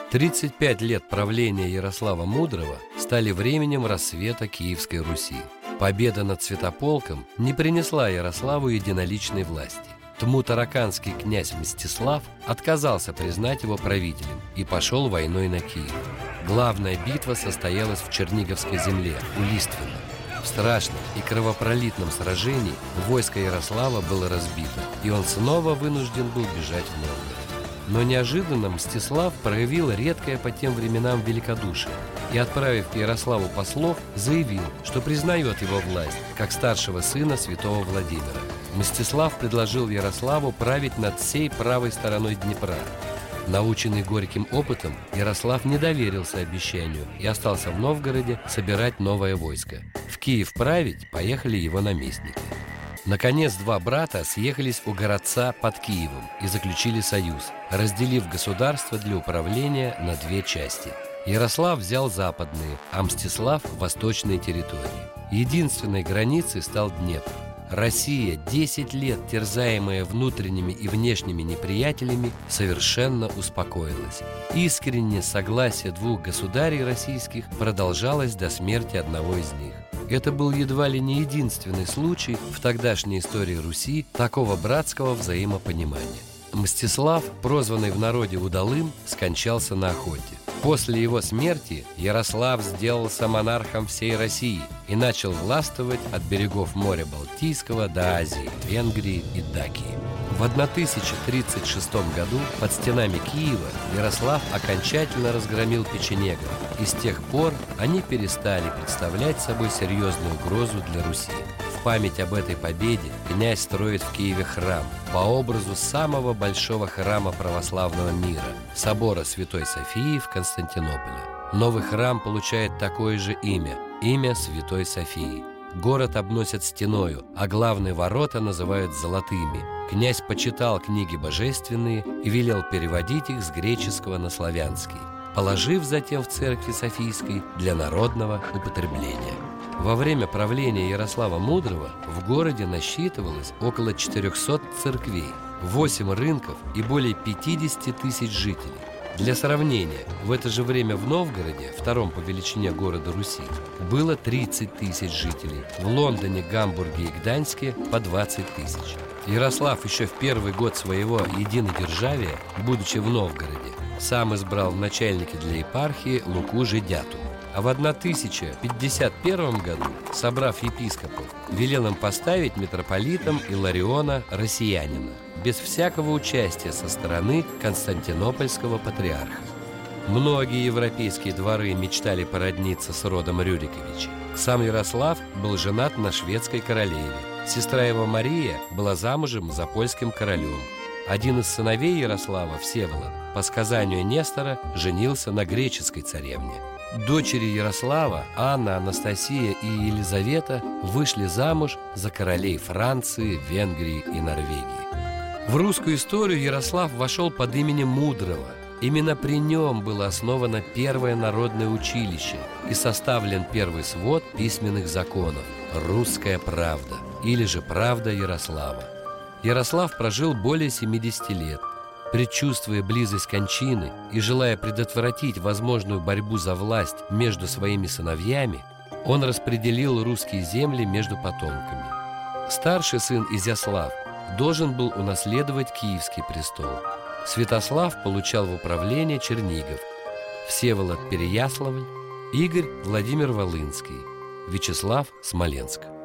35 лет правления Ярослава Мудрого стали временем рассвета Киевской Руси. Победа над Святополком не принесла Ярославу единоличной власти. Тмутараканский князь Мстислав отказался признать его правителем и пошел войной на Киев. Главная битва состоялась в Черниговской земле, у Листвина. В страшном и кровопролитном сражении войско Ярослава было разбито, и он снова вынужден был бежать в Новгород. Но неожиданно Мстислав проявил редкое по тем временам великодушие и, отправив к Ярославу послов, заявил, что признает его власть как старшего сына святого Владимира. Мстислав предложил Ярославу править над всей правой стороной Днепра. Наученный горьким опытом, Ярослав не доверился обещанию и остался в Новгороде собирать новое войско. В Киев править поехали его наместники. Наконец, два брата съехались у городца под Киевом и заключили союз, разделив государство для управления на две части. Ярослав взял западные, а Мстислав – восточные территории. Единственной границей стал Днепр. Россия, 10 лет терзаемая внутренними и внешними неприятелями, совершенно успокоилась. Искреннее согласие двух государей российских продолжалось до смерти одного из них. Это был едва ли не единственный случай в тогдашней истории Руси такого братского взаимопонимания. Мстислав, прозванный в народе Удалым, скончался на охоте. После его смерти Ярослав сделался монархом всей России и начал властвовать от берегов моря Балтийского до Азии, Венгрии и Дакии. В 1036 году под стенами Киева Ярослав окончательно разгромил печенегов, и с тех пор они перестали представлять собой серьезную угрозу для Руси. В память об этой победе князь строит в Киеве храм по образу самого большого храма православного мира – собора Святой Софии в Константинополе. Новый храм получает такое же имя – имя Святой Софии. Город обносят стеною, а главные ворота называют золотыми. Князь почитал книги божественные и велел переводить их с греческого на славянский, положив затем в церкви Софийской для народного употребления. Во время правления Ярослава Мудрого в городе насчитывалось около 400 церквей, 8 рынков и более 50 тысяч жителей. Для сравнения, в это же время в Новгороде, втором по величине города Руси, было 30 тысяч жителей, в Лондоне, Гамбурге и Гданьске по 20 тысяч. Ярослав еще в первый год своего единодержавия, будучи в Новгороде, сам избрал в начальники для епархии Луку Жидяту. А в 1051 году, собрав епископов, велел им поставить митрополитом Илариона Россиянина, без всякого участия со стороны константинопольского патриарха. Многие европейские дворы мечтали породниться с родом Рюриковичей. Сам Ярослав был женат на шведской королеве. Сестра его Мария была замужем за польским королем. Один из сыновей Ярослава, Всеволод, по сказанию Нестора, женился на греческой царевне. Дочери Ярослава, Анна, Анастасия и Елизавета, вышли замуж за королей Франции, Венгрии и Норвегии. В русскую историю Ярослав вошел под именем Мудрого. Именно при нем было основано первое народное училище и составлен первый свод письменных законов «Русская правда» или же «Правда Ярослава». Ярослав прожил более 70 лет. Предчувствуя близость кончины и желая предотвратить возможную борьбу за власть между своими сыновьями, он распределил русские земли между потомками. Старший сын Изяслав должен был унаследовать Киевский престол. Святослав получал в управление Чернигов, Всеволод – Переяславль, Игорь – Владимир Волынский, Вячеслав – Смоленск.